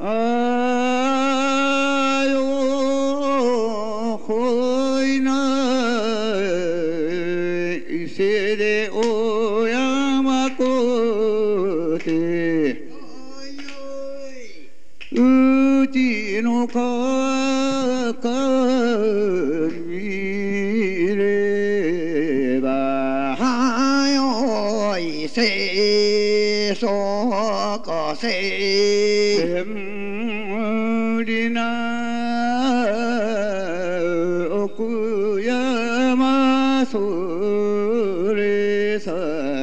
あよほいないせでおやまこてうちのかかみればはよいせそこせ無理な奥山それさ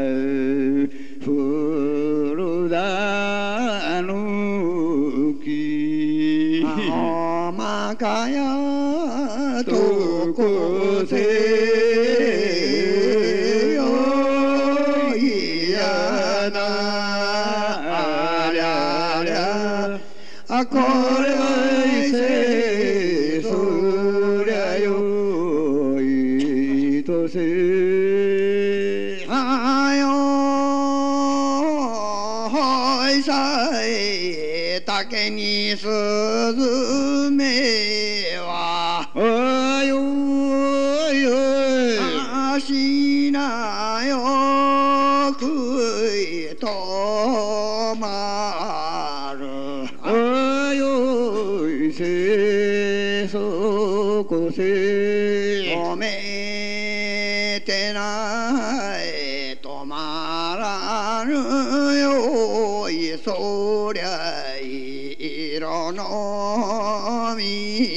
古田の木おまかやととここせせよよいいややななありゃりゃあここれれはいせせそそりゃりゃよよいとせはよほいさえ竹にすずめはあよいよいあしなよくいとまるあよいせそこせ止めてない止まらぬよいそりゃ色の道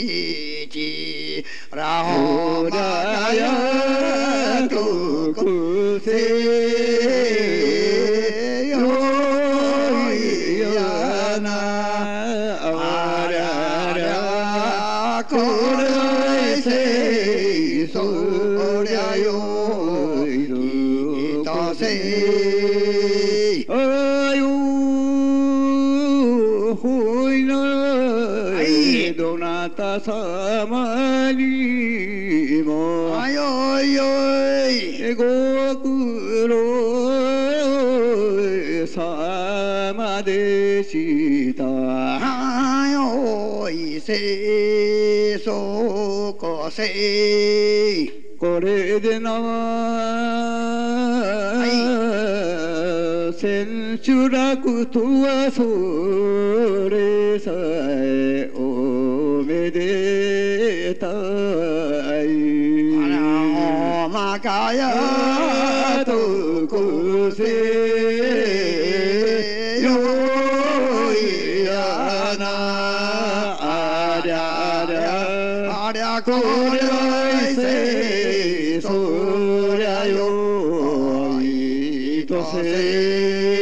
らほほまらややととここせせよよいいややななありゃりゃこれせそりゃよいとせあよほいないどなたさまにもあよいよいご苦労さまでしたあよいせそこせこれでな千秋楽とはそれさえおめでたいあらおまかやとこせよいやなありゃりゃありゃここれれはいせせそりゃよいとせ